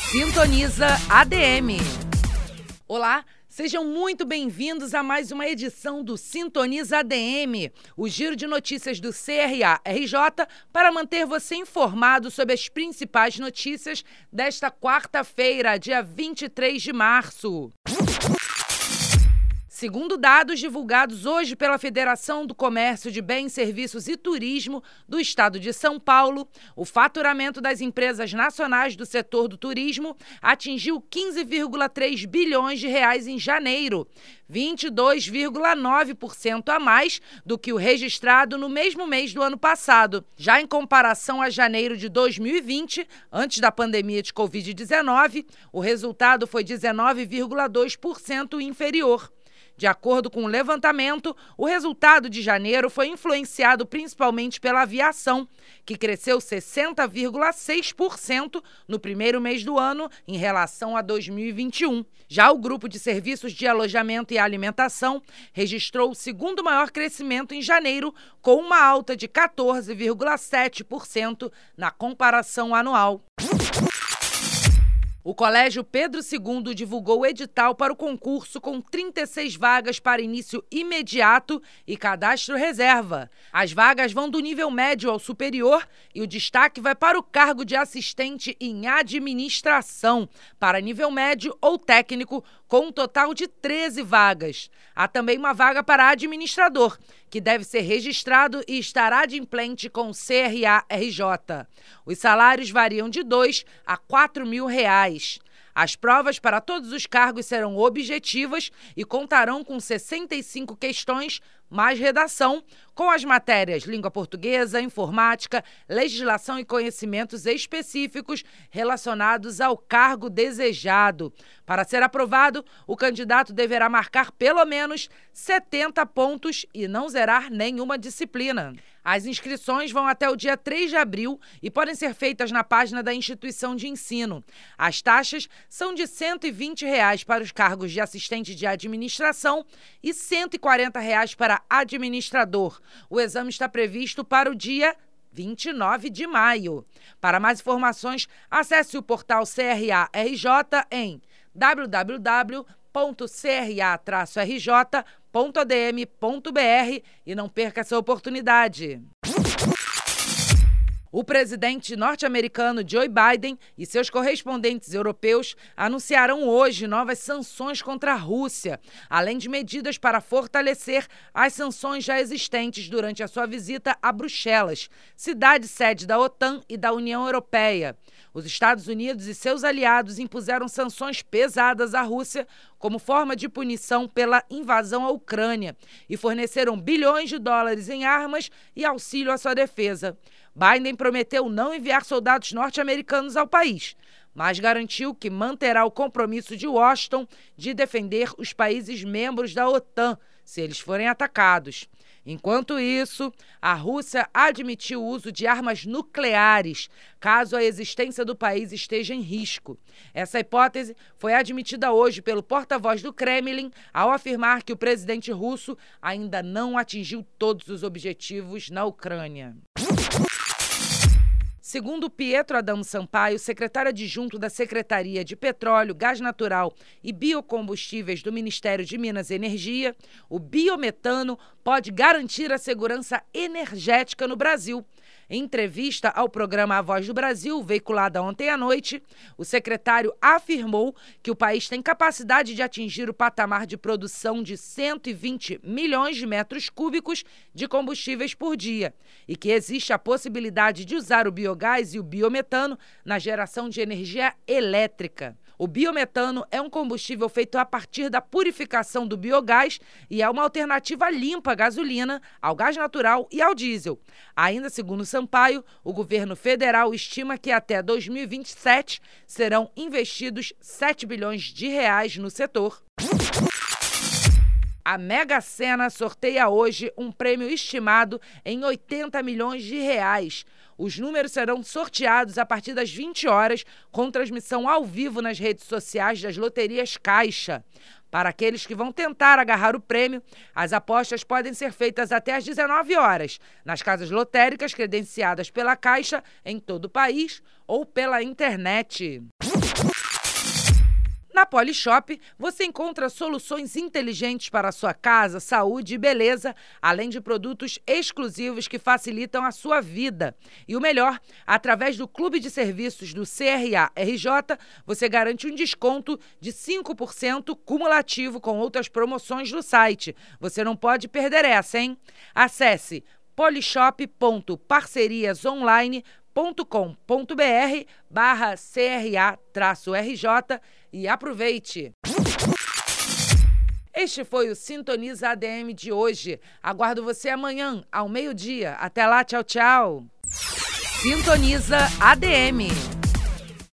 Sintoniza ADM. Olá, sejam muito bem-vindos a mais uma edição do Sintoniza ADM, o giro de notícias do CRA-RJ para manter você informado sobre as principais notícias desta quarta-feira, dia 23 de março. Segundo dados divulgados hoje pela Federação do Comércio de Bens, Serviços e Turismo do Estado de São Paulo, o faturamento das empresas nacionais do setor do turismo atingiu 15,3 bilhões de reais em janeiro, 22,9% a mais do que o registrado no mesmo mês do ano passado. Já em comparação a janeiro de 2020, antes da pandemia de Covid-19, o resultado foi 19,2% inferior. De acordo com o levantamento, o resultado de janeiro foi influenciado principalmente pela aviação, que cresceu 60,6% no primeiro mês do ano em relação a 2021. Já o grupo de serviços de alojamento e alimentação registrou o segundo maior crescimento em janeiro, com uma alta de 14,7% na comparação anual. O Colégio Pedro II divulgou o edital para o concurso com 36 vagas para início imediato e cadastro reserva. As vagas vão do nível médio ao superior e o destaque vai para o cargo de assistente em administração, para nível médio ou técnico, com um total de 13 vagas. Há também uma vaga para administrador, que deve ser registrado e estar adimplente com o CRA-RJ. Os salários variam de R$2 a R$4.000. As provas para todos os cargos serão objetivas e contarão com 65 questões, mais redação, com as matérias língua portuguesa, informática, legislação e conhecimentos específicos relacionados ao cargo desejado. Para ser aprovado, o candidato deverá marcar pelo menos 70 pontos e não zerar nenhuma disciplina. As inscrições vão até o dia 3 de abril e podem ser feitas na página da instituição de ensino. As taxas são de R$ 120 para os cargos de assistente de administração e R$ 140 para administrador. O exame está previsto para o dia 29 de maio. Para mais informações, acesse o portal CRA-RJ em www.cra-rj.adm.br e não perca essa oportunidade. O presidente norte-americano Joe Biden e seus correspondentes europeus anunciarão hoje novas sanções contra a Rússia, além de medidas para fortalecer as sanções já existentes durante a sua visita a Bruxelas, cidade-sede da OTAN e da União Europeia. Os Estados Unidos e seus aliados impuseram sanções pesadas à Rússia como forma de punição pela invasão à Ucrânia e forneceram bilhões de dólares em armas e auxílio à sua defesa. Biden prometeu não enviar soldados norte-americanos ao país, mas garantiu que manterá o compromisso de Washington de defender os países membros da OTAN se eles forem atacados. Enquanto isso, a Rússia admitiu o uso de armas nucleares, caso a existência do país esteja em risco. Essa hipótese foi admitida hoje pelo porta-voz do Kremlin, ao afirmar que o presidente russo ainda não atingiu todos os objetivos na Ucrânia. Segundo Pietro Adamo Sampaio, secretário adjunto da Secretaria de Petróleo, Gás Natural e Biocombustíveis do Ministério de Minas e Energia, o biometano pode garantir a segurança energética no Brasil. Em entrevista ao programa A Voz do Brasil, veiculada ontem à noite, o secretário afirmou que o país tem capacidade de atingir o patamar de produção de 120 milhões de metros cúbicos de combustíveis por dia e que existe a possibilidade de usar o biogás e o biometano na geração de energia elétrica. O biometano é um combustível feito a partir da purificação do biogás e é uma alternativa limpa à gasolina, ao gás natural e ao diesel. Ainda segundo Sampaio, o governo federal estima que até 2027 serão investidos 7 bilhões de reais no setor. A Mega Sena sorteia hoje um prêmio estimado em 80 milhões de reais. Os números serão sorteados a partir das 20 horas, com transmissão ao vivo nas redes sociais das loterias Caixa. Para aqueles que vão tentar agarrar o prêmio, as apostas podem ser feitas até às 19 horas, nas casas lotéricas credenciadas pela Caixa em todo o país ou pela internet. Na Polishop, você encontra soluções inteligentes para a sua casa, saúde e beleza, além de produtos exclusivos que facilitam a sua vida. E o melhor, através do Clube de Serviços do CRA-RJ, você garante um desconto de 5% cumulativo com outras promoções do site. Você não pode perder essa, hein? Acesse polishop.parceriasonline.com.br/CRA-RJ e aproveite! Este foi o Sintoniza ADM de hoje. Aguardo você amanhã, ao meio-dia. Até lá, tchau, tchau! Sintoniza ADM.